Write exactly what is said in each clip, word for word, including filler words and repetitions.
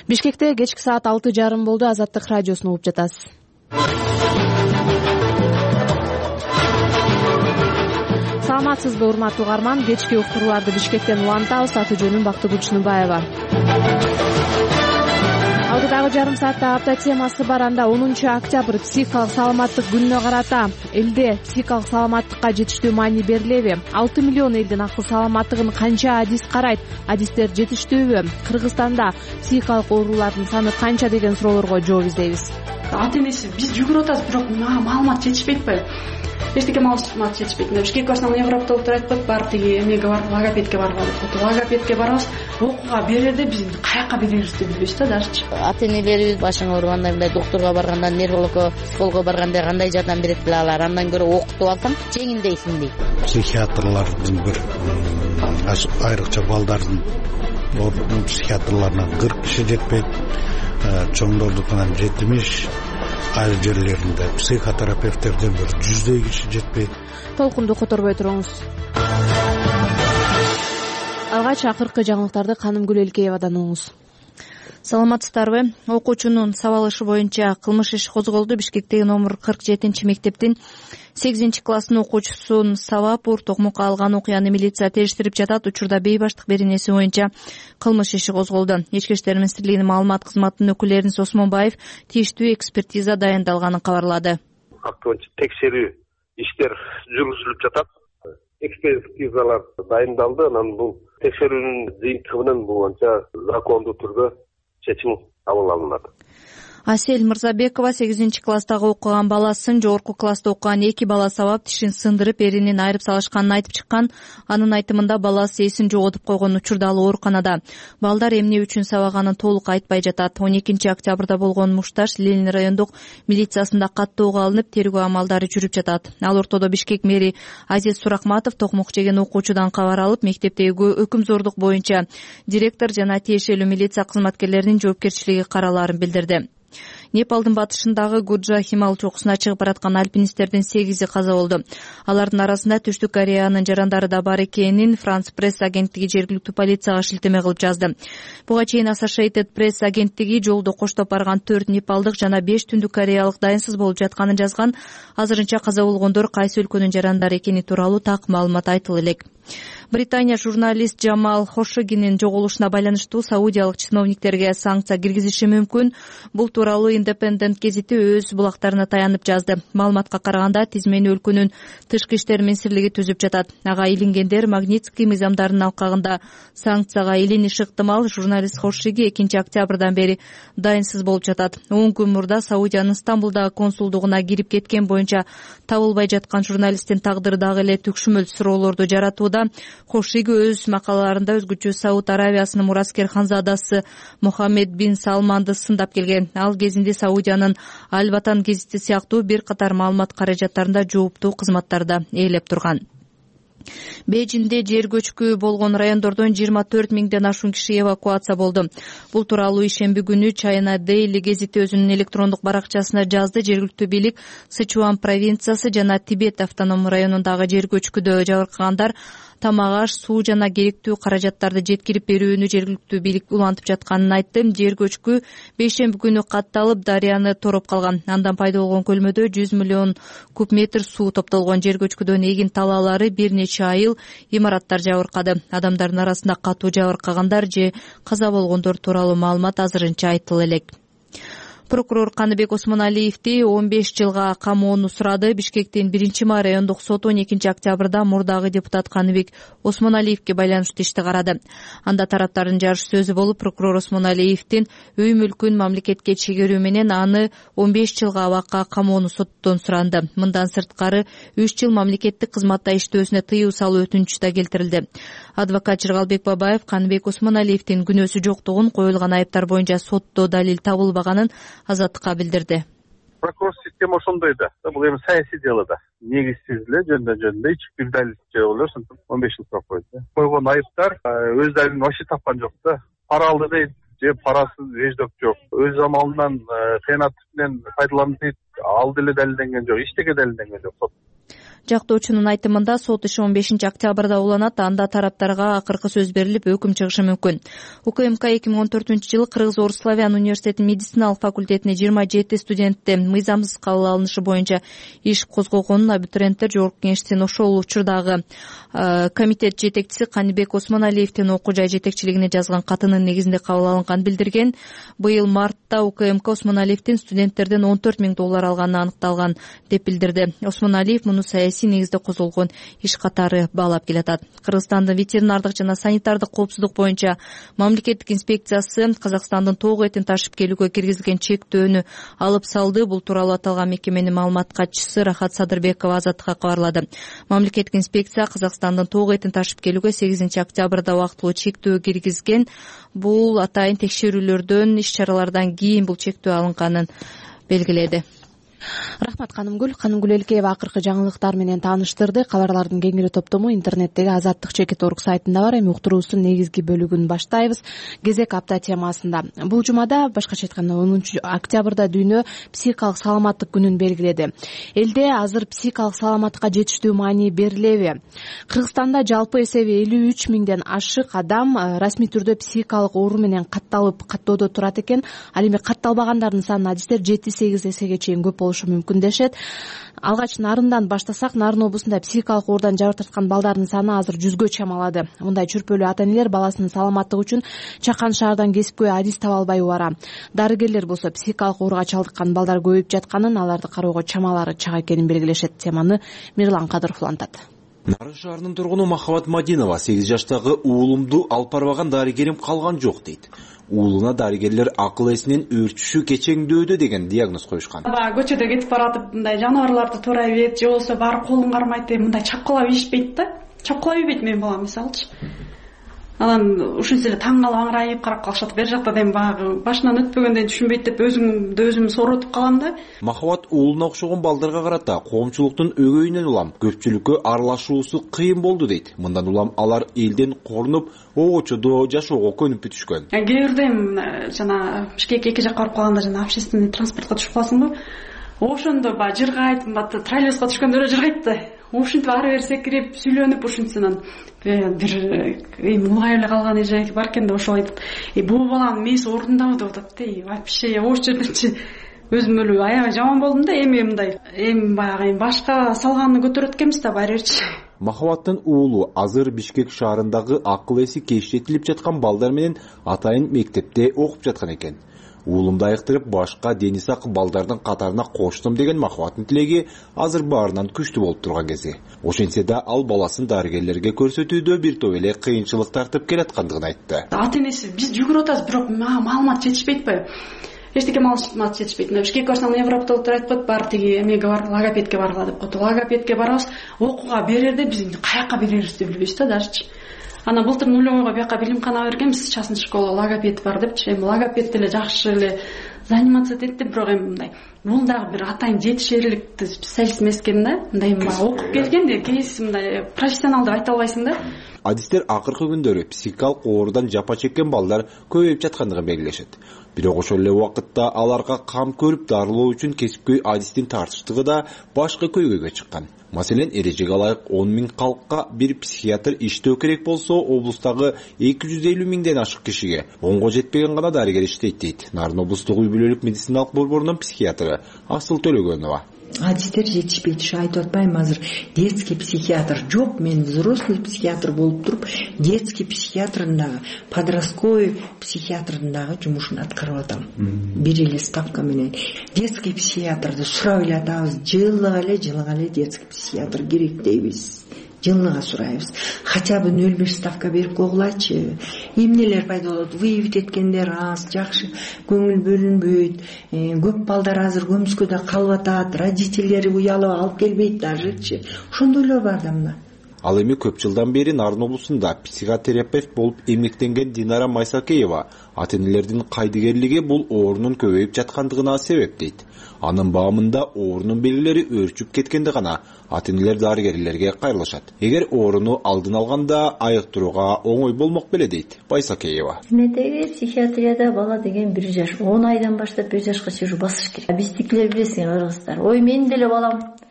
Бишкекте кечки саат алты жарым болду. Азаттык радиосун угуп жатасыз. Саламатсызбы, урматтуу угарман? Кечки уктурууларды Бишкектен улантабыз. Аты жөнүм Бактыгүл Чыныбаева. Алдыдагы жарым саатта апта темасы бар. Анда онунчу октябрь психикалык саламаттык күнүнө карата элде психикалык саламаттыкка жетиштүү маани берилеби? алты миллион элдин акыл саламаттыгын канча адис карайт? Адистер жетиштүүбү? Кыргызстанда психикалык оорулардын саны канча деген суроолорго жооп издейбиз. Ата энеси биз жүгүрүп атабыз, бирок маалымат жетишпей атпайбы? Эчтеке маалымат жетишпейт. Бишкек основной неврологдор айтып коет, бар тиги эмеге бар, логопедке барган. Логопедке барабыз, окууга берерде биз каяка берерибизди билбейбиз да дажычы. Ата энелерибиз башың ооруганда, мындай доктурга барганда, неврологко, психологко барганда кандай жардам берет биле алар? Андан көрө окутуп алсаң, жеңилдейсиң дейт. Психиатрлардын бир айрыкча балдардын психиатрларына кырк киши жетпейт, чоңдордукунан жетимиш, айыл жерлеринде психотерапевттерден бир жүздөй киши жетпейт. Толкунду которбой туруңуз. Алгач акыркы жаңылыктарды Канымгүл Элкеевадан угуңуз. Саламатсыздарбы? Окуучунун сабалышы боюнча кылмыш иши козголду. Бишкектеги номер кырк жетинчи мектептин сегизинчи класстын окуучусун сабап ур токмокко алган окуяны милиция териштирип жатат. Учурда бейбаштык беренеси боюнча кылмыш иши козголду. Ички иштер министрлигинин маалымат кызматынын өкүлү Эрнис Осмонбаев тийиштүү экспертиза дайындалганын кабарлады. Актуалчы текшерүү иштер жүргүзүлүп жатат. Экспертизалар дайындалды. Анан бул текшерүүнүн жыйынтыгы менен бул боюнча закондуу түрдө чечим кабыл алынат. Асель Мырзабекова сегизинчи класстагы окуган баласын жогорку класста окуган эки бала сабап тишин сындырып, эринин айрып салышканын айтып чыккан. Анын айтымында баласы эсин жоготуп койгон учурда ал ооруканада. Балдар эмне үчүн сабаганын толук айтпай жатат. он экинчи октябрда болгон мушташ Ленин райондук милициясында каттоого алынып, тергөө амалдары жүрүп жатат. Ал ортодо Бишкек мэри Азиз Суракматов токмок жеген окуучудан кабар алып, мектептеги өкүмзордук боюнча директор жана тиешелүү милиция кызматкерлеринин жоопкерчилиги каралаарын билдирди. Непалдын батышындагы Гуджа Химал чокусуна чыгып бараткан альпинисттердин сегизи каза болду. Алардын арасында Түштүк Кореянын жарандары да бар экенин Франс пресс агенттиги жергиликтүү полицияга шилтеме кылып жазды. Буга чейин Associated Press агенттиги жолдо коштоп барган төрт непалдык жана беш түндүк кореялык дайынсыз болуп жатканын жазган. Азырынча каза болгондор кайсы өлкөнүн жарандары экени тууралуу так маалымат айтылып элек. Британия журналист Джамал Хошигинин жоголушуна байланыштуу саудиялык чиновниктерге санкция киргизиши мүмкүн. Бул тууралуу Independent гезити өз булактарына таянып жазды. Маалыматка караганда тизмени өлкөнүн тышкы иштер министрлиги түзүп жатат. Ага илингендер Магнитский мыйзамдарынын алкагында санкцияга илиниши ыктымал. Журналист Хошиги экинчи октябрдан бери дайынсыз болуп жатат. он күн мурда Саудиянын Стамбулдагы консулдугуна кирип кеткен боюнча табылбай жаткан журналисттин тагдыры дагы эле түкшүмөл суроолорду жаратууда. Хошиги өз макалаларында өзгөчө Сауд Аравиясынын мураскер ханзадасы Мухаммед бин Салманды сындап келген. Ал кезинде Саудиянын Аль-Ватан гезити сыяктуу бир катар маалымат каражаттарында жооптуу кызматтарда ээлеп турган. Бейжиңде жер көчкү болгон райондордон жыйырма төрт миңден ашуун киши эвакуация болду. Бул тууралуу ишемби күнү China Daily гезити өзүнүн электрондук баракчасына жазды. Жергиликтүү бийлик Сычуан провинциясы жана Тибет автономдук районундагы жер көчкүдө жабыркагандар тамак-аш, суу жана керектүү каражаттарды жеткирип берүүнү жергиликтүү бийлик улантып жатканын айтты. Жер көчкү бейшемби күнү катталып, дарыяны тороп калган. Андан пайда болгон көлмөдө жүз миллион куб метр суу топтолгон. Жер көчкүдөн эгин талаалары бир нече айыл, имараттар жабыркады. Адамдардын арасында катуу жабыркагандар же каза болгондор тууралуу маалымат азырынча айтылып элек. Прокурор Каныбек Осмоналиевди он беш жылга камоону сурады. Бишкектин биринчи май райондук соту он экинчи октябрда мурдагы депутат Каныбек Осмоналиевге байланыштуу ишти карады. Анда тараптардын жарыш сөзү болуп, прокурор Осмоналиевдин үй мүлкүн мамлекетке чегерүү менен аны он беш жылга абакка камоону соттон суранды. Мындан сырткары үч жыл мамлекеттик кызматта иштөөсүнө тыюу салуу өтүнүчү да келтирилди. Адвокат Жыргалбек Бабаев Каныбек Осмоналиевдин күнөөсү жоктугун, коюлган айыптар боюнча сотто далил табылбаганын Азаттыкка билдирди. Прокурор система ошондой да. Бул эми саясий дело да. Негизсиз эле жөндөн жөндө эч бир далил жок эле, ошентип он беш жыл сурап койду. Койгон айыптар өз далилин вообще тапкан жок да. Пара алды дейт, же парасыз эждок жок. Өз амалынан кыянат менен пайдаланды дейт, ал деле далилденген жок, эчтеке далилденген жок. Жактоочунун айтымында сот иши он бешинчи октябрда уланат, анда тараптарга акыркы сөз берилип өкүм чыгышы мүмкүн. УКМК эки миң он төртүнчү жылы Кыргыз Орус Славян университетинин медициналык факультетине жыйырма жети студентти мыйзамсыз кабыл алынышы боюнча иш козгогонун абитуриенттер жогорку кеңештин ошол учурдагы комитет жетекчиси Каныбек Осмоналиевдин окуу жай жетекчилигине жазган катынын негизинде кабыл алынган билдирген. Быйыл мартта УКМК Осмоналиевдин студенттерден он төрт миң доллар алганы аныкталган деп билдирди. Осмоналиев муну саясий негизде козголгон иш катары баалап келатат. Кыргызстандын ветеринардык жана санитардык коопсуздук боюнча мамлекеттик инспекциясы Казакстандын тоок этин ташып келүүгө киргизилген чектөөнү алып салды. Бул тууралуу аталган мекеменин маалымат катчысы Рахат Садырбекова Азаттыкка кабарлады. Мамлекеттик инспекция Казакстандын тоок этин ташып келүүгө сегизинчи октябрда убактылуу чектөө киргизген. Бул атайын текшерүүлөрдөн, иш-чаралардан кийин бул чектөө алынганын белгиледи. Рахмат Канымгүл. Канымгүл Элкеева акыркы жаңылыктар менен тааныштырды. Кабарлардын кеңири топтому интернеттеги Азаттык чекит орг сайтында бар. Эми уктуруубуздун негизги бөлүгүн баштайбыз. Кезек апта темасында. Бул жумада, башкача айтканда онунчу октябрда дүйнө психикалык саламаттык күнүн белгиледи. Элде азыр психикалык саламаттыкка жетиштүү маани берилеби? Кыргызстанда жалпы эсеби элүү үч миңден ашык адам расмий түрдө психикалык оору менен катталып каттоодо турат экен. Ал эми катталбагандардын саны адистер жети сегиз эсеге чейин көп болушу мүмкүн дешет. Алгач Нарындан баштасак, Нарын облусунда психикалык оорудан жабыр тарткан балдардын саны азыр жүзгө чамалады. Мындай чүрпөлүү ата-энелер баласынын саламаттыгы үчүн Чакан шаардан кесипкөй адис таба албай убара. Дарыгерлер болсо психикалык ооруга чалдыккан балдар көбөйүп жатканын, аларды кароого чамалары чак экенин белгилешет. Теманы Мирлан Кадыров улантат. Нарын шаарынын тургуну Махабат Мадинова сегиз жаштагы уулумду алып барбаган дарыгерим калган жок дейт. Уулуна дарыгерлер акыл эсинин өөрчүшү кечеңдөөдө деген диагноз коюшкан. Баягы көчөдө кетип баратып, мындай жаныбарларды туурай бет, же болбосо баары колун кармайт, мындай чапкылап ийишпейт да. Чапкылап ийбейт менин балам мисалчы. Анан ушунча эле таң калып аңырайып карап калышат. Бер жакта дем баягы башынан өтпөгөндөн түшүнбөйт деп өзүмдү өзүм сооротуп калам да. Махабат уулуна окшогон балдарга карата коомчулуктун өгөйүнөн улам көпчүлүккө аралашуусу кыйын болду дейт. Мындан улам алар элден корунуп, огочодо жашоого көнүп бүтүшкөн. Кээ бирде жана Бишкекке эки жакка барып калганда жана общественный транспортко түшүп каласыңбы? Ошондо баягы жыргайт, мындай троллейбуска түшкөндө эле жыргайт да. Ушинтип ары бери секирип, сүйлөнүп, ушинтсынан бир эми улгай эле калган эже бар экен да, ошол айтып, "Э, бул баланын мээси ордундабы?" деп атат да. Вообще ош жерденчи өзүм эле аябай жаман болдум да. Эми мындай, эми баягы башка салганды көтөрөт экенбиз да баары берчи. Махабаттын уулу азыр Бишкек шаарындагы акыл эси кечиретилип жаткан балдар менен атайын мектепте окуп жаткан экен. Уулумду айыктырып, башка дени сак балдардын катарына коштум деген Махабаттын тилеги азыр баарынан күчтүү болуп турган кези. Ошентсе да ал баласын дарыгерлерге көрсөтүүдө бир топ эле кыйынчылык тартып келаткандыгын айтты. Ата-энеси биз жүгүрүп атабыз, бирок маалымат жетишпейт. Эчтеке маалымат жетишпейт. Бишкек барсаң невропатологдор айтып коет, бар тиги эмеге бар, логопедке баргыла деп коет. Логопедке барабыз, окууга берерде биз каяка берерибизди билбейбиз да дажычы. Ана былтыр нулевойго бияка билимкана бергенбиз, частный школа, логопед бар депчи. Эми логопед деле жакшы эле заниматься этет деп, бирок эми мындай бул дагы бир атайын жетишерлик специалист эмес экен да. Мындай окуп келген де, кейинси мындай профессионал деп айта албайсың да. Адистер акыркы күндөрү психикалык оорудан жапа чеккен балдар көбөйүп жаткандыгын белгилешет. Бирок ошол эле убакытта аларга кам көрүп дарылоо үчүн кесипкөй адистин тартыштыгы да башка көйгөйгө чыккан. Маселен, эрежеге ылайык он миң калкка бир психиатр иштөө керек болсо, облустагы эки жүз элүү миңден ашык кишиге онго жетпеген гана дарыгер иштейт дейт Нарын облустук үй бүлөлүк медициналык борборунун психиатры Асыл Төлөгөнова. Адистер жетишпейт, айтып атпайм, азыр детский психиатр жок. Мен взрослый психиатр болуп туруп, детский психиатрдын дагы, подростковый психиатрдын дагы жумушун аткарып атам. Бир эле ставка менен. Детский психиатрды сурап эле атабыз, жылыга эле, жылыга эле детский психиатр керек дейбиз. Жылыга сурайбыз. Хотя бы нөл беш ставка берип койгулачы. Эмнелер пайда болот? Выявить эткендер аз, жакшы көңүл бөлүнбөйт. Көп балдар азыр көмүскөдө калып атат, родителери уялып алып келбейт дажычы. Ошондойлор бар да мына. Ал эми көп жылдан бери Нарын облусунда психотерапевт болуп эмгектенген Динара Майсакеева ата-энелердин кайдыгерлиги бул оорунун көбөйүп жаткандыгына себеп дейт. Анын баамында оорунун белгилери өөрчүп кеткенде гана ата-энелер дарыгерлерге кайрылышат. Эгер ооруну алдын алганда айыктырууга оңой болмок беле дейт Байсакеева. Медеги психиатрияда бала деген бир жаш, он айдан баштап бир жашка чейин басыш керек. Биздикилер билесиң, кыргыздар. Ой, мен деле балам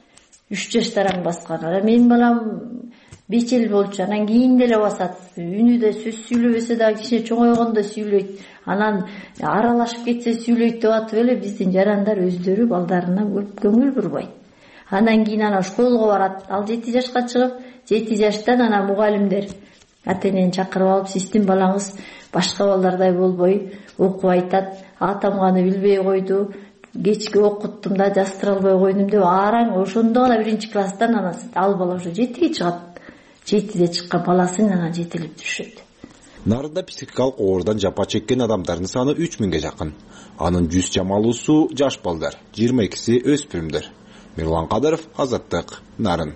үч жаштан баскан. Менин балам беш жыл болчу, анан кийин деле басат. Үнүдө сөз сүйлөбөсө да кичине чоңойгондо сүйлөйт. Анан аралашып кетсе сүйлөйт деп атып эле биздин жарандар өздөрү балдарына көп көңүл бурбайт. Анан кийин ана школго барат. Ал жети жашка чыгып, жети жаштан ана мугалимдер ата-энени чакырып алып, сиздин балаңыз башка балдардай болбой окуп айтат. Атамганы билбей койду. Кечки окуттум да жаздыра албай койдум деп араң ошондо гана биринчи класстан ана ал бала уже жетиге чыгат. жетиде чыккан баласын анан жетелеп жүрүшөт. Нарында психикалык оордан жапа чеккен адамдардын саны үч миңге жакын. Анын жүз чамалуусу жаш балдар, жыйырма экиси өспүрүмдөр. Мирлан Кадыров, Азаттык, Нарын.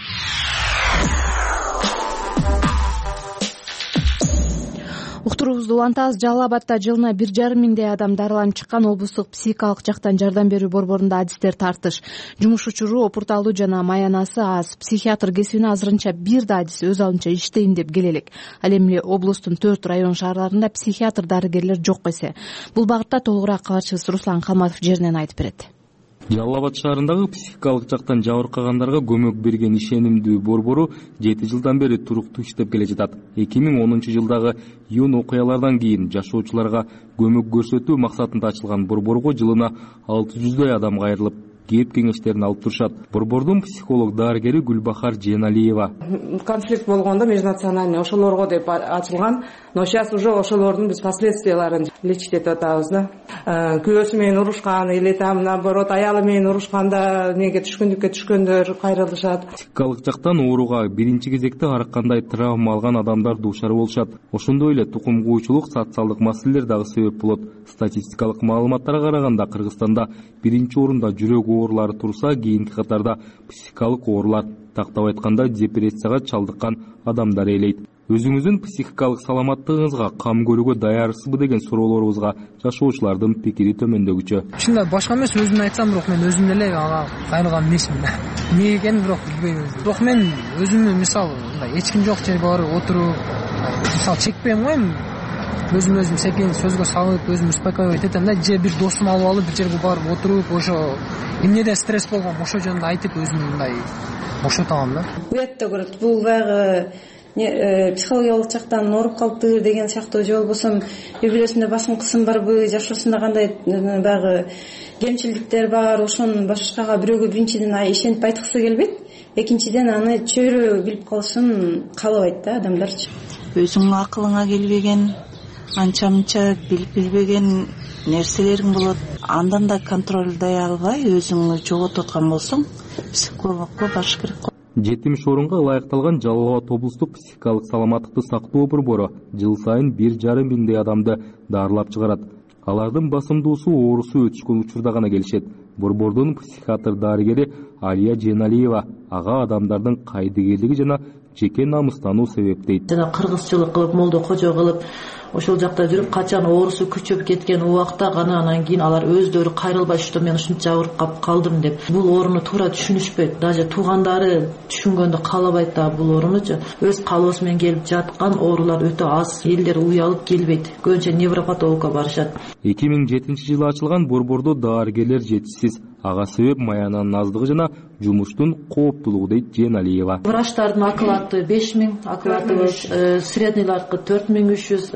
Уктуруубузду улантабыз. Жалал Абадда жылына бир жарым миңдей адам дарыланып чыккан. Облустук психикалык жактан жардам берүү борборунда адистер тартыш. Жумуш учуру опурталуу жана маянасы аз. Психиатр кесибине азырынча бир да адис өз алдынча иштейм деп келелек. Ал эми облустун төрт район шаарларында психиатр дарыгерлер жок эсе. Бул багытта толугураак кабарчыбыз Руслан Калматов жеринен айтып берет. Жалал Абад шаарындагы психикалык жактан жабыркагандарга көмөк берген ишенимдүү борбору жети жылдан бери туруктуу иштеп келе жатат. эки миң онунчу жылдагы июнь окуялардан кийин жашоочуларга көмөк көрсөтүү максатында ачылган борборго жылына алты жүздөй адам кайрылып, кеп кеңештерин алып турушат. Борбордун психолог дарыгери Гүлбахар Женалиева. Конфликт болгондо межнациональный ошолорго деп ачылган, но сейчас уже ошолордун биз последствияларын лечить этип атабыз да. Күйөөсү менен урушкан или там наоборот аялы менен урушканда неге түшкүндүккө түшкөндөр кайрылышат. Психикалык жактан ооруга биринчи кезекте ар кандай травма алган адамдар дуушар болушат. Ошондой эле тукум кууучулук, социалдык маселелер дагы себеп болот. Статистикалык маалыматтарга караганда Кыргызстанда биринчи орунда жүрөк оорулары турса, кийинки катарда психикалык оорулар, тактап айтканда депрессияга чалдыккан адамдар ээлейт. Өзүңүздүн психикалык саламаттыгыңызга кам көрүүгө даярсызбы деген суроолорубузга жашоочулардын пикири төмөндөгүчө. Чында башка эмес, өзүмдү айтсам, бирок мен өзүм деле ага кайрылган эмесмин. Эмне экенин бирок билбейм. Бирок мен өзүмдү мисалы мындай эч ким жок жерге барып отуруп, мисалы чекпейм го эми. Өзүм өзүм секин сөзгө салып, өзүм успокаивать этем да, же бир досум алып алып, бир жерге барып отуруп, ошо эмнеде стресс болгон, ошо жөнүндө айтып өзүмдү мындай бошотамам да. Уятта көрөт, бул баягы психологиялык жактан ооруп калыптыр деген сыяктуу, же болбосо үй бүлөсүндө басым кысым барбы, жашоосунда кандай баягы кемчиликтер бар, ошонун башкага бирөөгө биринчиден ишенип айткысы келбейт, экинчиден аны чөйрө билип калышын каалабайт да адамдарчы. Өзүңдүн акылыңа келбеген, анча-мынча билип билбеген нерселериң болот. Андан да контролдой албай өзүңдү жоготуп аткан болсоң, психологко барыш керек. жетимиш орунга ылайыкталган Жалал Абад облустук психикалык саламаттыкты сактоо борбору жыл сайын бир жарым миңдей адамды дарылап чыгарат. Алардын басымдуусу оорусу өтүшкөн учурда гана келишет. Борбордун психиатр дарыгери Алия Женалиева ага адамдардын кайдыгерлиги жана жеке намыстануу себеп дейт. Жана кыргызчылык кылып, молдо кожо кылып, ошол жакта жүрүп, качан оорусу күчөп кеткен убакта гана анан кийин алар өздөрү кайрылбай, что мен ушунча ооруп калдым деп. Бул ооруну туура түшүнүшпөйт. Даже туугандары түшүнгөндө каалабайт да бул оорунучу. Өз каалоосу менен келип жаткан оорулар өтө аз. Элдер уялып келбейт. Көбүнчө невропатологко барышат. эки миң жетинчи жылы ачылган борбордо дарыгерлер жетишсиз. Ага себеп маянанын аздыгы жана жумуштун кооптуулугу дейт Женалиева. Врачтардын оклаты беш миң, оклаты среднийлардыкы төрт миң үч жүз,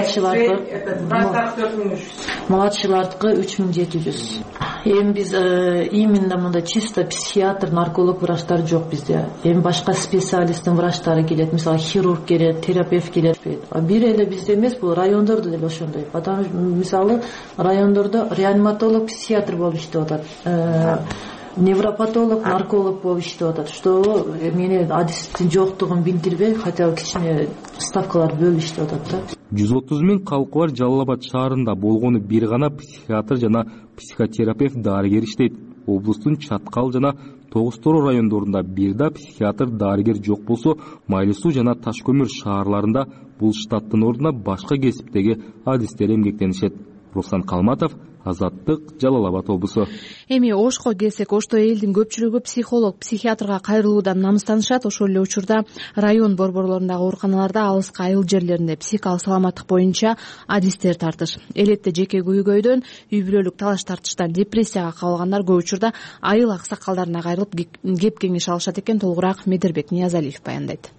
младшилардыкы үч миң жети жүз. Эми биз именно мындай чисто психиатр, нарколог врачтар жок бизде. Эми башка специалисттин врачтары келет, мисалы хирург келет, терапевт келет. Бир эле бизде эмес, бул райондордо деле ошондой. Потому мисалы райондордо реаниматолог, психиатр болуп иштеп атат. Невропатолог, нарколог болуп иштеп атат. Что мени адистин жоктугун билдирбей, хотя бы кичине ставкалар бөлүп иштеп атат да. жүз отуз миң калкы бар Жалал Абад шаарында болгону бир гана психиатр жана психотерапевт дарыгер иштейт. Облустун Чаткал жана Тогуз Тороо райондорунда бир да психиатр дарыгер жок болсо, Майлы Суу жана Таш көмүр шаарларында бул штаттын ордуна башка кесиптеги адистер эмгектенишет. Руслан Калматов, Азаттык, Жалал Абад облусу. Эми Ошко келсек, Ошто элдин көпчүлүгү психолог, психиатрга кайрылуудан намыстанышат. Ошол эле учурда район борборлорундагы ооруканаларда, алыскы айыл жерлеринде психикалык саламаттык боюнча адистер тартыш. Элетте жеке күйгөйдөн, үй бүлөлүк талаш тартыштан депрессияга кабылгандар көп учурда айыл аксакалдарына кайрылып кеп кеңеш алышат экен. Толугураак Медербек Ниязалиев баяндайт.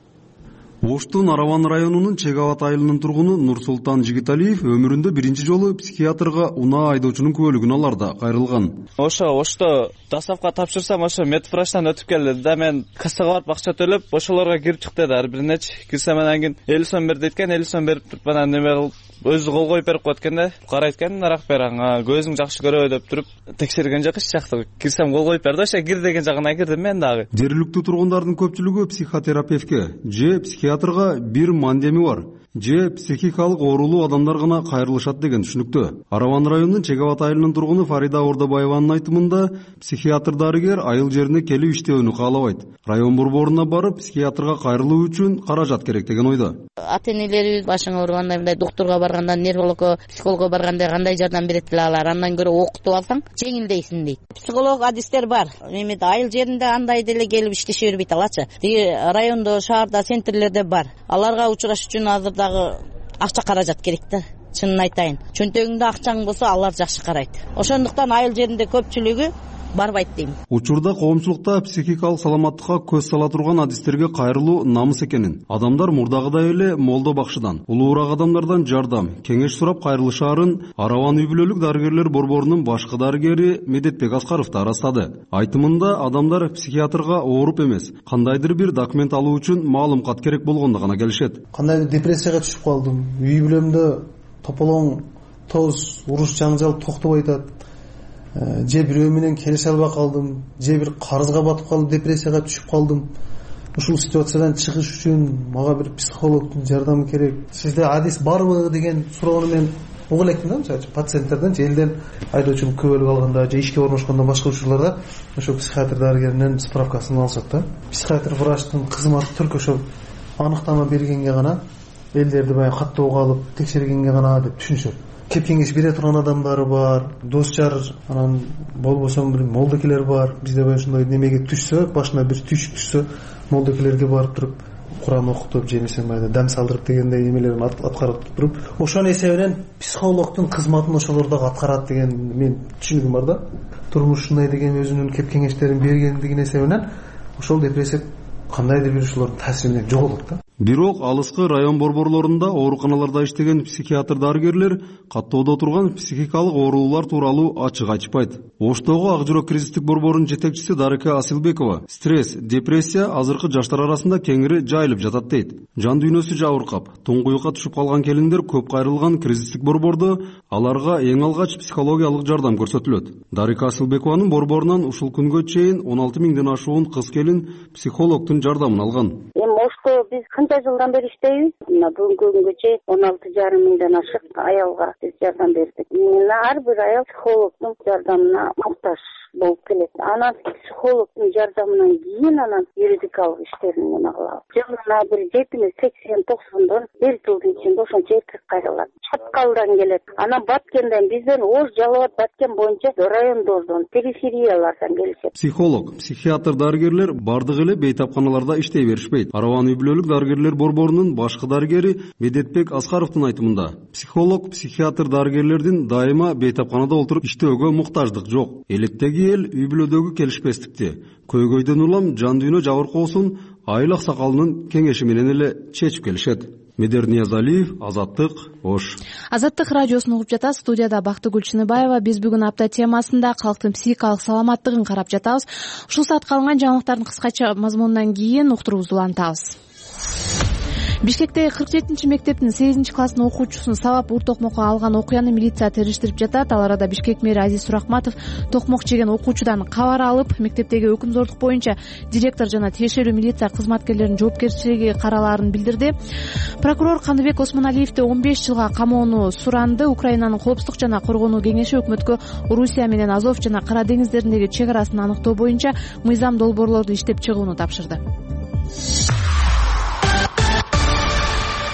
Оштун Араван районунун Чек Абад айылынын тургуну Нурсултан Жигиталиев өмүрүндө биринчи жолу психиатрга унаа айдоочунун күбөлүгүн аларда кайрылган. Ошо Ошто дастапка тапшырсам, ошо медврачтан өтүп келди да, мен кассага барып акча төлөп, ошолорго кирип чык деди. Ар биринечи кирсем, анан кийин элүү сом бер дейт экен, элүү сом берип туруп, анан неме кылып өзү кол коюп берип коет экен да. Карайт экен, нарак бер, аңа көзүң жакшы көрөбү деп туруп текшерген жок эч жакты. Кирсем кол коюп берди, ошо кир деген жагына кирдим мен дагы. Жергиликтүү тургундардын көпчүлүгү психотерапевтке же психиатрга бир мандеми бар, же психикалык оорулуу адамдар гана кайрылышат деген түшүнүктө. Араван районунун Чек Абад айылынын тургуну Фарида Ордобаеванын айтымында, психиатр дарыгер айыл жерине келип иштөөнү каалабайт. Район борборуна барып психиатрга кайрылуу үчүн каражат керек деген ойдо. Ата энелерибиз башың ооруганда, мындай доктурга барганда, нервологко, психологко барганда кандай жардам берет эле алар? Андан көрө окутуп алсаң, жеңилдейсин дейт. Психолог адистер бар. Эми айыл жеринде андай деле келип иштеше бербейт алачы. Тиги райондо, шаарда, центрлерде бар. Аларга учураш үчүн азыр дагы акча каражат керек да. Чынын айтайын. Чөнтөгүңдө акчаң болсо, алар жакшы карайт. Ошондуктан айыл жеринде көпчүлүгү барбайт дейм. Учурда коомчулукта психикалык саламаттыкка көз сала турган адистерге кайрылуу намыс экенин, адамдар мурдагыдай эле молдо бакшыдан, улуураак адамдардан жардам, кеңеш сурап кайрылышаарын Араван үй бүлөлүк дарыгерлер борборунун башкы дарыгери Медетбек Аскаров да ырастады. Айтымында, адамдар психиатрга ооруп эмес, кандайдыр бир документ алуу үчүн маалымат керек болгондо гана келишет. Кандайдыр депрессияга түшүп калдым, үй бүлөмдө тополоң, тоз, уруш жаңжал токтобой атат. Же бирөө менен келише албай калдым, же бир карызга батып калып депрессияга түшүп калдым. Ушул ситуациядан чыгыш үчүн мага бир психологдун жардамы керек. Сизде адис барбы деген суроону мен угуп электим да, мисалы пациенттерден, же элден айдоочулук күбөлүк алганда, же ишке орношкондо башка учурларда ошо психиатр дарыгеринен справкасын алышат да. Психиатр врачтын кызматы түрк ошо аныктама бергенге гана, элдерди баягы каттоого алып текшергенге гана деп түшүнүшөт. Кеп кеңеш бере турган адамдары бар, дос жар, анан болбосо бир молдокелер бар. Бизде баягы ушундай немеге түшсө, башына бир түш түшсө, молдокелерге барып туруп, Куран окутуп, же эмесе майда дам салдырып дегендей немелерин аткарып туруп, ошонун эсебинен психологдун кызматын ошолор дагы аткарат деген мен түшүнүгүм бар да. Турмуш ушундай деген өзүнүн кеп кеңештерин бергендигин эсебинен ошол депрессия кандайдыр бир ушулардын таасиринен жоголот да. Бирок алыскы район борборлорунда ооруканаларда иштеген психиатр дарыгерлер каттоодо турган психикалык оорулуулар тууралуу ачык айтышпайт. Оштогу Ак жүрөк кризистик борборунун жетекчиси Дарыка Асилбекова стресс, депрессия азыркы жаштар арасында кеңири жайылып жатат дейт. Жан дүйнөсү жабыркап, туңгуюкка түшүп калган келиндер көп кайрылган кризистик борбордо аларга эң алгач психологиялык жардам көрсөтүлөт. Дарыка Асилбекованын борборунан ушул күнгө чейин он алты миңден ашуун кыз келин психологдун жардамын алган. Ошто биз канча жылдан бери иштейбиз? Мына бүгүнкү күнгө чейин он алты жарым миңден ашык аялга биз жардам бердик. Мына ар бир аял психологдун жардамына муктаж болуп келет. Анан психологдун жардамынан кийин анан юридикалык иштерин эме кылабыз. Жылына бир жетимиш, сексен, токсондон бир жылдын ичинде ошончо эркек кайрылат. Чаткалдан келет. Анан Баткенден, бизден Ош, Жалал Абад, Баткен боюнча райондордон, перифериялардан келишет. Психолог, психиатр дарыгерлер бардыгы эле бейтапканаларда иштей беришпейт. Араван үй бүлөлүк дарыгерлер борборунун башкы дарыгери Медетбек Аскаровдун айтымында, психолог, психиатр дарыгерлердин дайыма бейтапканада олтуруп иштөөгө муктаждык жок. Элеттеги эл үй бүлөдөгү келишпестикти көйгөйдөн улам жан дүйнө жабыркоосун айыл аксакалынын кеңеши менен эле чечип келишет. Медер Ниязалиев, Азаттык, Ош. Азаттык радиосун угуп жатасыз. Студияда Бактыгүл Чыныбаева. Биз бүгүн апта темасында калктын психикалык саламаттыгын карап жатабыз. Ушул саатка алынган жаңылыктардын кыскача мазмунунан кийин уктуруубузду улантабыз. Бишкектеги кырк жетинчи мектептин сегизинчи класстын окуучусун сабап ур токмокко алган окуяны милиция териштирип жатат. Ал арада Бишкек мэри Азиз Суракматов токмок жеген окуучудан кабар алып, мектептеги өкүмзордук боюнча директор жана тиешелүү милиция кызматкерлеринин жоопкерчилиги каралаарын билдирди. Прокурор Кандыбек Осмоналиевди он беш жылга камоону суранды. Украинанын коопсуздук жана коргонуу кеңеши өкмөткө Орусия менен Азов жана Кара деңиздериндеги чек арасын аныктоо боюнча мыйзам долбоорлорду иштеп чыгууну тапшырды.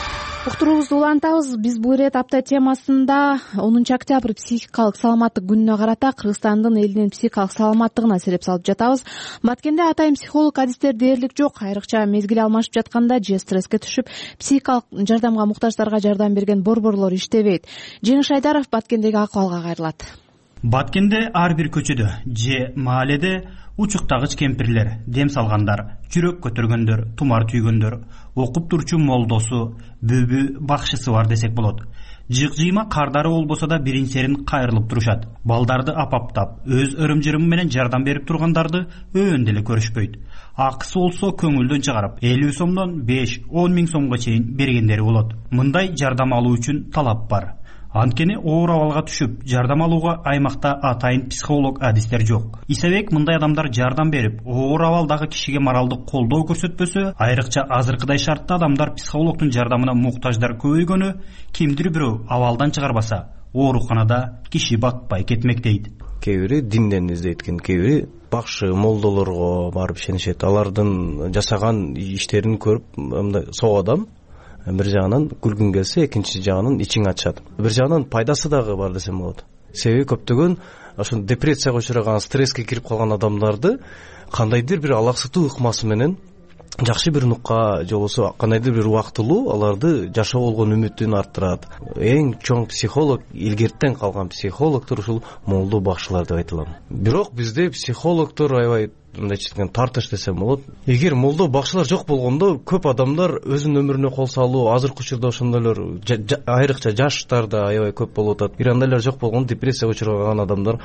уктуруубузду улантабыз. Биз бул ирет апта темасында онунчу октябрь психикалык саламаттык күнүнө карата Кыргызстандын элинин психикалык саламаттыгына сереп салып жатабыз. Баткенде атайын психолог адистер дээрлик жок. Айрыкча мезгил алмашып жатканда же стресске түшүп психикалык жардамга муктаждарга жардам берген борборлор иштебейт. Жеңиш Айдаров Баткендеги акыбалга кайрылат. Баткенде ар бир көчөдө же мааледе учуктагыч кемпирлер, дем салгандар, жүрөк көтөргөндөр, тумар түйгөндөр, окуп турчу молдосу, бөбү бакчысы бар десек болот. Жык-жыйма кардары болбосо да биринсерин кайрылып турушат. Балдарды апаптап, өз ырым-жырымы менен жардам берип тургандарды өөн деле көрүшпөйт. Акысы болсо көңүлдөн чыгарып, элүү сомдон беш он миң сомго чейин бергендери болот. Мындай жардам алуу үчүн талап бар. Анткени оор абалга түшүп, жардам алууга аймакта атайын психолог адистер жок. Исебек мындай адамдар жардам берип, оор абалдагы кишиге моралдык колдоо көрсөтпөсө, айрыкча азыркыдай шартта адамдар психологдун жардамына муктаждар көбөйгөнү, кимдир бирөө абалдан чыгарбаса, ооруканада киши батпай кетмек дейт. Кээ бири динден издейт экен, кээ бири бакшы молдолорго барып ишенишет. Алардын жасаган иштерин көрүп, мындай соо адам бир жагынан күлгүң келсе, экинчи жагынан ичиң ачат. Бир жагынан пайдасы дагы бар десем болот. Себеби көптөгөн ошо депрессияга учураган, стресске кирип калган адамдарды кандайдыр бир алаксытуу ыкмасы менен жакшы бир нукка же болбосо кандайдыр бир убактылуу аларды жашоо болгон үмүтүн арттырат. Эң чоң психолог, илгертен калган психологдор ушул молдо бакшылар деп айта алам. Бирок бизде психологдор аябай мындай четкен тартыш десем болот. Эгер молдо бакшылар жок болгондо көп адамдар өзүнүн өмүрүнө кол салуу, азыркы учурда ошондойлор айрыкча жаштарда аябай көп болуп атат. Бир андайлар жок болгондо депрессияга учураган адамдар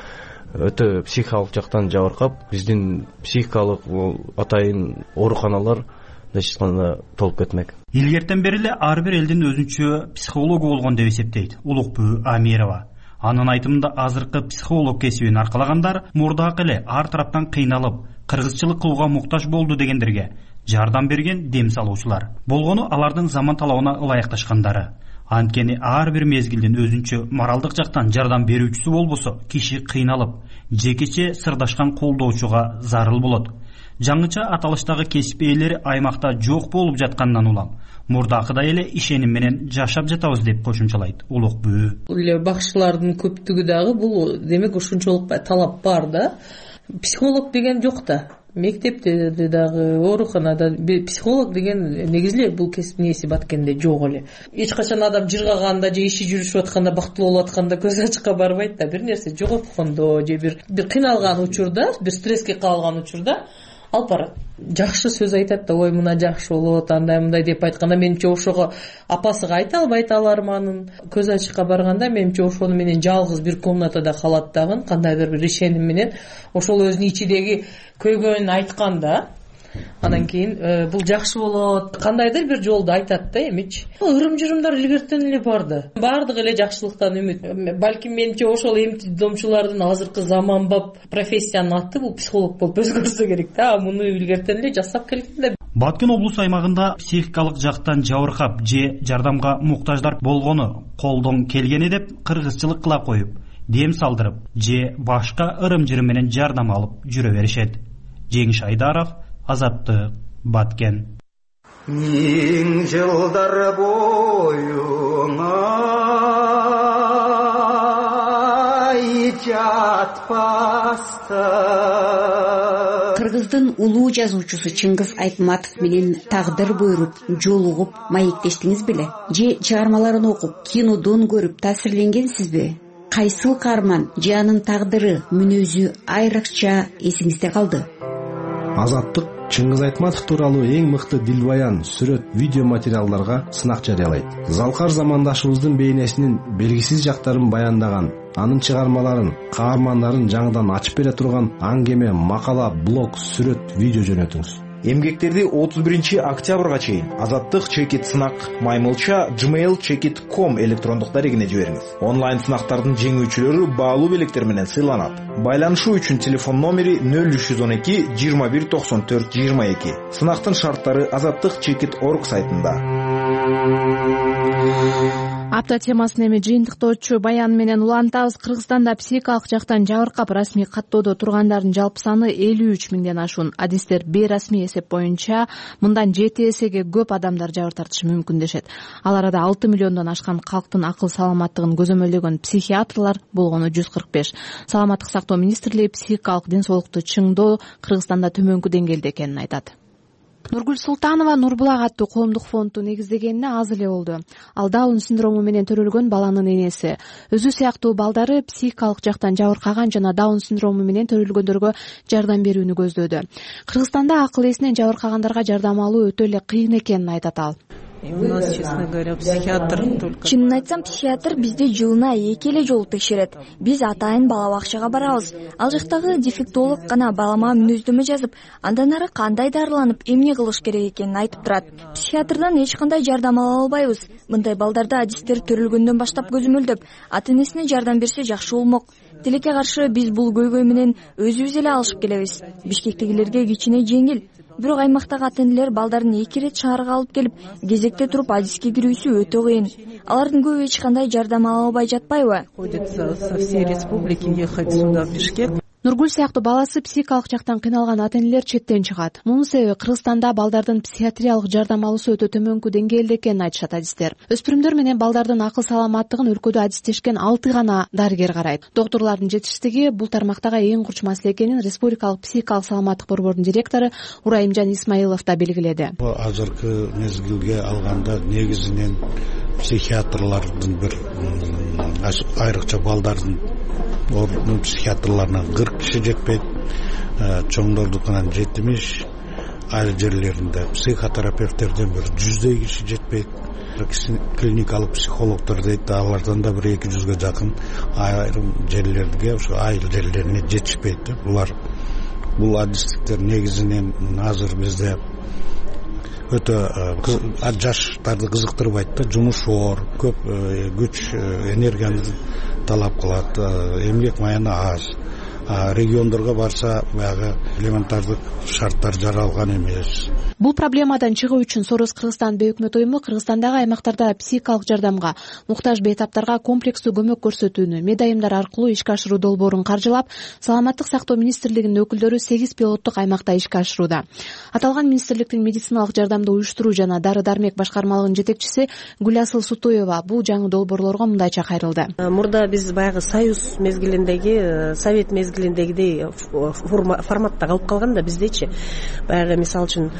өтө психикалык жактан жабыркап, биздин психикалык атайын ооруканалар дечканда толуп кетмек. Илгертен бери эле ар бир элдин өзүнчө психологу болгон деп эсептейт Улукбү Амирова. Анын айтымында азыркы психолог кесибин аркалагандар мурдагы эле ар тараптан кыйналып, кыргызчылык кылууга муктаж болду дегендерге жардам берген дем салуучулар. Болгону алардын заман талабына ылайыкташкандары. Анткени ар бир мезгилдин өзүнчө моралдык жактан жардам берүүчүсү болбосо, киши кыйналып, жекече сырдашкан колдоочуга зарыл болот. Жаңыча аталыштагы кесип ээлери аймакта жок болуп жаткандан улам мурдакыдай эле ишеним менен жашап жатабыз деп кошумчалайт Улукбү. Эле бакшылардын көптүгү дагы бул демек ушунчалык талап бар да. Психолог деген жок да. Мектепте дагы, ооруканада психолог деген негизли бул кесип нээси Баткенде жок эле. Эч качан адам жыргаганда же иши жүрүшүп атканда, бактылуу болуп атканда көз ачыкка барбайт да. Бир нерсе жоготкондо же бир бир кыйналган учурда, бир стресске калган учурда алып барат. Жакшы сөз айтат да, ой мына жакшы болот, андай мындай деп айтканда менимче ошого апасыга айта албайт аларманын. Көз ачыкка барганда менимче ошону менен жалгыз бир комнатада калат дагы, кандайдыр бир ишеним менен ошол өзүнүн ичидеги көйгөйүн айтканда, анан кийин бул жакшы болот, кандайдыр бир жолду айтат да эмичи. Ырым-жырымдар илгертен эле барды. Бардыгы эле жакшылыктан үмүт. Балким менимче ошол эми-домчулардын азыркы заманбап профессиянын аты бул психолог болуп өзгөрсө керек да. Муну илгертен эле жасап келген да. Баткен облус аймагында психикалык жактан жабыркап же жардамга муктаждар болгону колдон келгени деп кыргызчылык кыла коюп, дем салдырып же башка ырым-жырым менен жардам алып жүрө беришет. Жеңиш Айдаров, Азаттык, Баткен. Миң жылдар боюңа жатпасты. Кыргыздын улуу жазуучусу Чыңгыз Айтматов менен тагдыр буйруп, жолугуп, маектештиңиз беле? Же чыгармаларын окуп, кинодон көрүп таасирленгенсизби? Кайсыл каарман же анын тагдыры, мүнөзү айрыкча эсиңизде калды? Азаттык Чыңгыз Айтматов тууралуу эң мыкты дилбаян, сүрөт, видео материалдарга сынак жарыялайт. Залкар замандашыбыздын бейнесинин белгисиз жактарын баяндаган, анын чыгармаларын, каармандарын жаңыдан ачып бере турган аңгеме, макала, блог, сүрөт, видео жөнөтүңүз. Эмгектерди отуз биринчи октябрга чейин Азаттык чекит сынак маймылча gmail чекит ком электрондук дарегине жибериңиз. Онлайн сынактардын жеңүүчүлөрү баалуу белектер менен сыйланат. Байланышуу үчүн телефон номери нөл үч жүз он эки жыйырма бир токсон төрт жыйырма эки. Сынактын шарттары азаттык чекит точка орг сайтында. Апта темасын эми жыйынтыктоочу баян менен улантабыз. Кыргызстанда психикалык жактан жабыркап расмий каттоодо тургандардын жалпы саны элүү үч миңден ашуун. Адистер бейрасмий эсеп боюнча мындан жети эсеге көп адамдар жабыр тартышы мүмкүн дешет. Ал арада алты миллиондон ашкан калктын акыл саламаттыгын көзөмөлдөгөн психиатрлар болгону жүз кырк беш. Саламаттык сактоо министрлиги психикалык ден соолукту чыңдоо Кыргызстанда төмөнкү деңгээлде экенин айтат. Нургүл Султанова Нурбулак аттуу коомдук фондду негиздегенине аз эле болду. Ал Даун синдрому менен төрөлгөн баланын энеси. Өзү сыяктуу балдары психикалык жактан жабыркаган жана Даун синдрому менен төрөлгөндөргө жардам берүүнү көздөөдө. Кыргызстанда акыл эсинен жабыркагандарга жардам алуу өтө эле кыйын экенин айтат ал. У нас, честно говоря, психиатр только... Чынын айтсам, психиатр бизди жылына эки эле жолу текшерет. Биз атайын бала бакчага барабыз. Ал жактагы дефектолог гана балама мүнөздөмө жазып, андан ары кандай дарыланып, эмне кылыш керек экенин айтып турат. Психиатрдан эч кандай жардам ала албайбыз. Мындай балдарды адистер төрөлгөндөн баштап көзөмөлдөп, ата-энесине жардам берсе жакшы болмок. Тилекке каршы биз бул көйгөй менен өзүбүз эле алышып келебиз. Бишкектегилерге кичине жеңил. Бирок аймактагы ата-энелер балдарын эки ирет шаарга алып келип, кезекте туруп адиске кирүүсү өтө кыйын. Алардын көбү эч кандай жардам ала албай жатпайбы? Ходится со всей республики ехать сюда в Бишкек. Нургүл сыяктуу баласы психикалык жактан кыйналган ата-энелер четтен чыгат. Мунун себеби Кыргызстанда балдардын психиатриялык жардам алуусу өтө төмөнкү деңгээлде экенин айтышат адистер. Өспүрүмдөр менен балдардын акыл саламаттыгын өлкөдө адистешкен алты гана дарыгер карайт. Доктурлардын жетишсиздиги бул тармактагы эң курч маселе экенин Республикалык психикалык саламаттык борбордун директору Урайымжан Исмаилов да белгиледи. Азыркы мезгилге алганда негизинен психиатрлардын бир айрыкча балдардын ордун психиатрларына кырк киши жетпейт, чоңдордукунан жетимиш, айыл жерлеринде психотерапевттерден бир жүздөй киши жетпейт. Клиникалык психологдор дейт, алардан да бир эки жүзгө жакын айрым жерлерге, ошо айыл жерлерине жетишпейт. Булар бул адистиктер негизинен азыр бизде өтө жаштарды кызыктырбайт да, жумуш оор, көп күч энергияны талап кылат, эмгек маяны аз. Региондорго барса, баягы элементардык шарттар жаралган эмес. Бул проблемадан чыгуу үчүн Сорос Кыргызстан бейөкмөт уюму Кыргызстандагы аймактарда психикалык жардамга муктаж бейтаптарга комплекстүү көмөк көрсөтүүнү медайымдар аркылуу ишке ашыруу долбоорун каржылап, Саламаттык сактоо министрлигинин өкүлдөрү сегиз пилоттук аймакта ишке ашырууда. Аталган министрликтин медициналык жардамды уюштуруу жана дары-дармек башкармалыгынын жетекчиси Гүласыл Сутуева бул жаңы долбоорлорго мындайча кайрылды. Мурда биз баягы Союз мезгилиндеги, Совет мезгилиндегидей форматта калып калганда биздечи баягы мисалы үчүн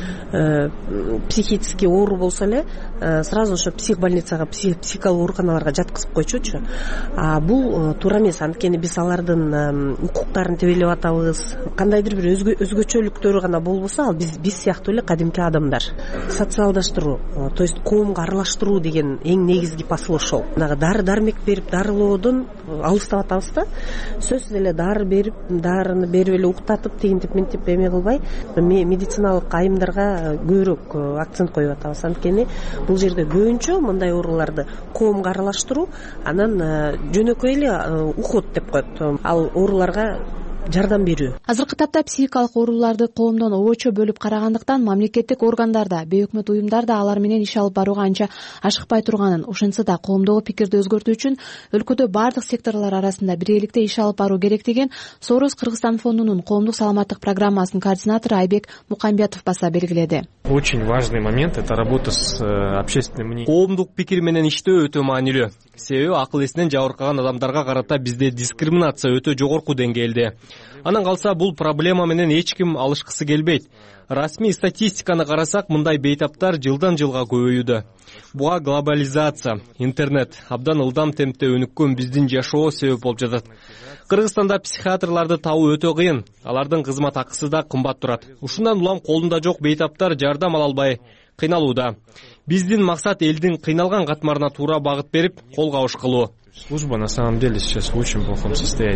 психический оору болсо эле сразу ошо психбольницага, психикалык ооруканаларга жаткызып койчучу. А бул туура эмес, анткени биз алардын укуктарын тебелеп атабыз. Кандайдыр бир өзгөчөлүктөрү гана болбосо, ал биз биз сыяктуу эле кадимки адамдар. Социалдаштыруу, то есть коомго аралаштыруу деген эң негизги посыл ошол. Дары дармек берип дарылоодон алыстап атабыз да. Сөзсүз эле дары берип, дарыны берип эле уктатып, тигинтип ментип эме кылбай, медициналык айымдарга көбүрөөк акцент коюп атабыз. Анткени бул жерде көбүнчө мындай ооруларды коомго аралаштыруу, анан жөнөкөй эле уход деп коет. Ал ооруларга жардам берүү. Азыркы тапта психикалык ооруларды коомдон обочо бөлүп карагандыктан мамлекеттик органдар да, бейөкмөт уюмдар да алар менен иш алып барууга анча ашыкпай турганын, ошентсе да коомдогу пикирди өзгөртүү үчүн өлкөдө бардык секторлор арасында биргеликте иш алып баруу керек деген Сорос Кыргызстан фондунун коомдук саламаттык программасынын координатору Айбек Мукамбетов баса белгиледи. Очень важный момент — это работа с общественным мнением. Коомдук пикир менен иштөө өтө маанилүү. Себеби акыл эсинен жабыркаган адамдарга карата бизде дискриминация өтө жогорку деңгээлде. Анан калса бул проблема менен эч ким алышкысы келбейт. Расмий статистиканы карасак, мындай бейтаптар жылдан жылга көбөйүүдө. Буга глобализация, интернет абдан ылдам темпте өнүккөн биздин жашоо себеп болуп жатат. Кыргызстанда психиатрларды табуу өтө кыйын, алардын кызмат акысы да кымбат турат. Ушундан улам колунда жок бейтаптар жардам ала албай кыйналууда. Биздин максат элдин кыйналган катмарына туура багыт берип, кол кабыш кылуу. Служба на самом деле сейчас в очень плохом состоянии.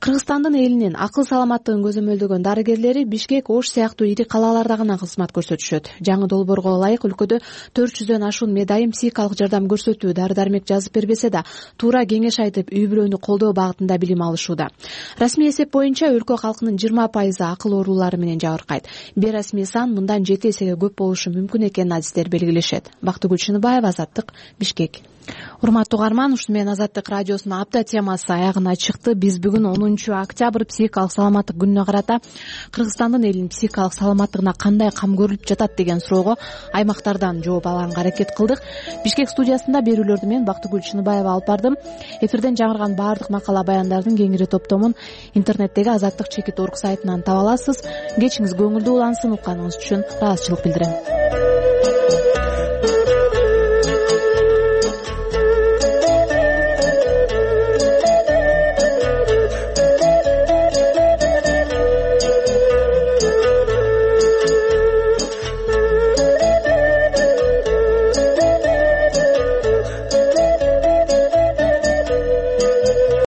кыргызстандын элинин акыл саламаттыгын көзөмөлдөгөн дарыгерлери Бишкек, Ош сыяктуу ири калаларда гана кызмат көрсөтүшөт. Жаңы долбоорго ылайык өлкөдө төрт жүздөн ашуун медайым психикалык жардам көрсөтүү дары-дармек жазып бербесе да, туура кеңеш айтып, үй бүлөнү колдоо багытында билим алышууда. Расмий эсеп боюнча өлкө калкынын жыйырма пайызы акыл оорулары менен жабыркайт. Бейрасмий сан мындан жети эсеге көп болушу мүмкүн экенин адистер белгилешет. Бактыгүл Чыныбаева, Азаттык, Бишкек. Урматтуу угарман, ушуну менен Азаттык радиосунун апта темасы аягына чыкты. Биз бүгүн онунчу октябрь психикалык саламаттык күнүнө карата Кыргызстандын элинин психикалык саламаттыгына кандай кам көрүлүп жатат деген суроого аймактардан жооп алганга аракет кылдык. Бишкек студиясында берүүлөрдү мен Бактыгүл Чыныбаева алып бардым. Эфирден жаңырган баардык макала баяндардын кеңири топтомун интернеттеги Азаттык чекит орг сайтынан таба аласыз. Кечиңиз көңүлдүү улансын. Укканыңыз үчүн ыраазычылык билдирем.